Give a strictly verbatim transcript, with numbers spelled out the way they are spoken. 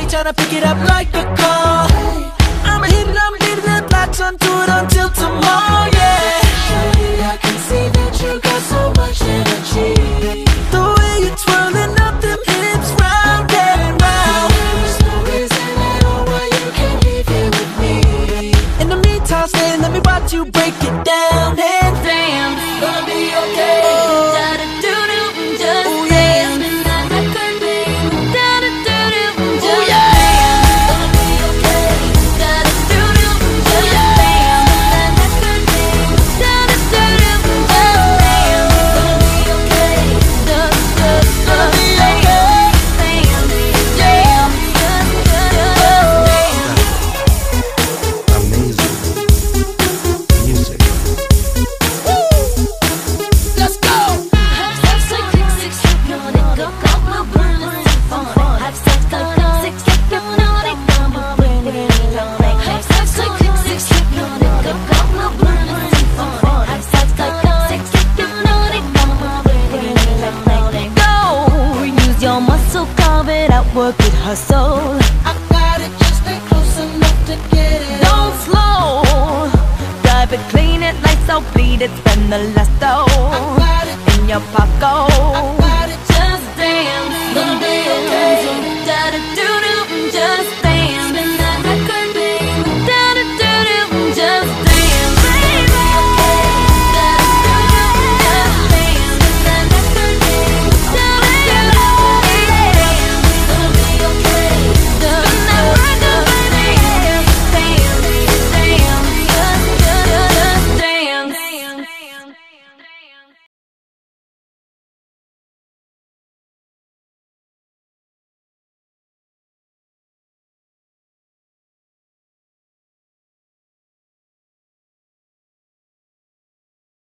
tryna pick it up like a call. I'm hitting, I'm hitting the blocks, on do it until tomorrow, yeah. Shawty, I can see that you got so much energy. The way you're twirling up them hips round and round. There's no reason at all why you can't leave here with me. In the meantime, stay, let me watch you break it down. And damn, it's gonna be okay. Oh. Work it, hustle. I got it, just stay close enough to get it. Don't slow, drive it, clean it, lights out, bleed it, spend the last dough in your pocket.